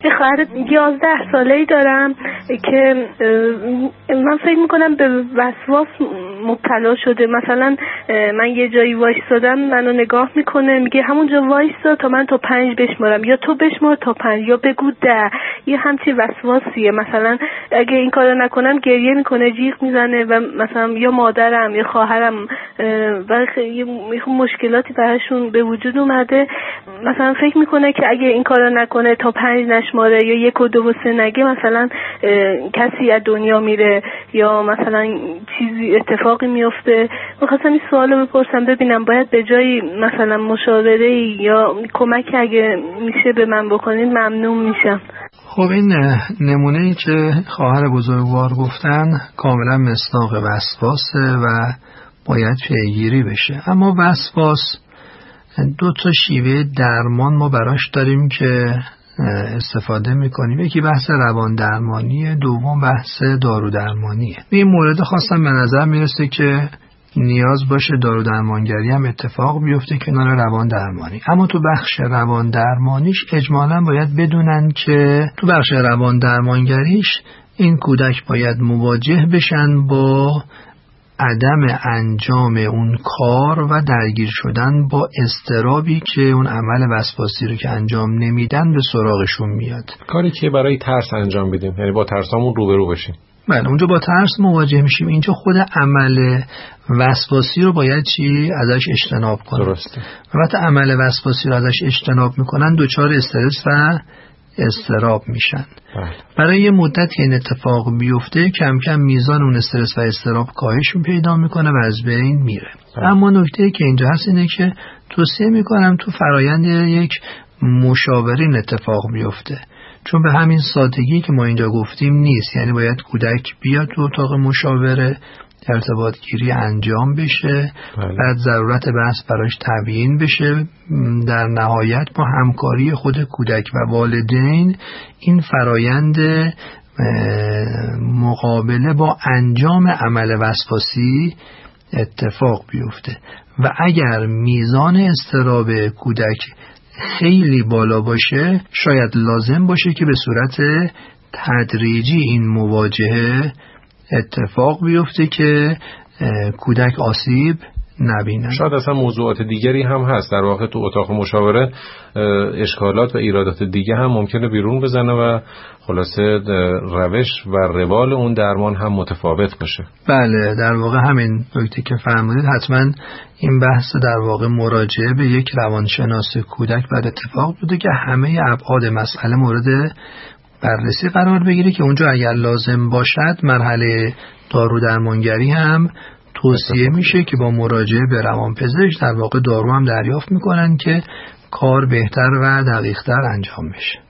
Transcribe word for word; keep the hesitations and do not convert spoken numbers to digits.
یه خواهر یازده ساله‌ای دارم که من فکر میکنم به وسواس مبتلا شده. مثلا من یه جایی وایسادم، منو نگاه میکنه، میگه همونجا وایسا تا من تا پنج بشمارم، یا تو بشمار تا پنج، یا بگو ده. یه همچی وسواسیه. مثلا اگه این کارو نکنم گریه میکنه، جیغ میزنه و مثلا یا مادرم یا خواهرم و یه مشکلاتی براشون به وجود اومده. مثلا فکر میکنه که اگه این کارو نکنه تا پنج نشماره یا یک و دو و سه نگه مثلا کسی از دنیا میره یا مثلا چیزی اتفاقی میفته. میخواستم این سوالو بپرسم ببینم باید به جای مثلا مشاوره یا کمک اگه میشه به من بکنید ممنون میشم. خب این نمونه‌ای که خواهر بزرگوار گفتن کاملا مصداق وسواسه و باید پیگیری بشه. اما وسواس دو تا شیوه درمان ما براش داریم که استفاده میکنیم. یکی بحث روان درمانیه، دوم بحث دارو درمانیه. این مورد خواستم به نظر میرسه که نیاز باشه دارو درمانگری هم اتفاق بیفته کنار روان درمانی. اما تو بخش روان درمانیش اجمالاً باید بدونن که تو بخش روان درمانگریش این کودک باید مواجه بشن با عدم انجام اون کار و درگیر شدن با اضطرابی که اون عمل وسواسی رو که انجام نمیدن به سراغشون میاد. کاری که برای ترس انجام بدیم، یعنی با ترسامون روبرو بشیم. بله، اونجا با ترس مواجه میشیم. اینجا خود عمل وسواسی رو باید چی ازش اجتناب کنیم. درسته. وقتی عمل وسواسی رو ازش اجتناب میکنن دچار استرس و اضطراب میشن. بله. برای یه مدت که این اتفاق بیفته کم کم میزان اون استرس و اضطراب کاهش پیدا میکنه و از بین میره. بله. اما نکته که اینجا هست اینه که توصیه میکنم تو فرایند یک مشاورین اتفاق بیفته، چون به همین سادگی که ما اینجا گفتیم نیست. یعنی باید کودک بیاد تو اتاق مشاوره، ارتباط گیری انجام بشه، بله. بعد ضرورت بحث براش تبیین بشه، در نهایت با همکاری خود کودک و والدین این فرایند مقابله با انجام عمل وسواسی اتفاق بیفته. و اگر میزان اضطراب کودک خیلی بالا باشه شاید لازم باشه که به صورت تدریجی این مواجهه اتفاق بیفته که کودک آسیب نبینه. شاید اصلا موضوعات دیگری هم هست. در واقع تو اتاق مشاوره اشکالات و ایرادات دیگه هم ممکنه بیرون بزنه و خلاصه روش و روال اون درمان هم متفاوت باشه. بله، در واقع همین نکته که فرمودید. حتما این بحث در واقع مراجعه به یک روانشناس کودک بعد اتفاق بوده که همه ابعاد مسئله مورد بررسی قرار بگیره که اونجا اگر لازم باشد مرحله دارو درمانگری هم توصیه میشه که با مراجعه به روانپزشک در واقع دارو هم دریافت میکنن که کار بهتر و دقیق‌تر انجام بشه.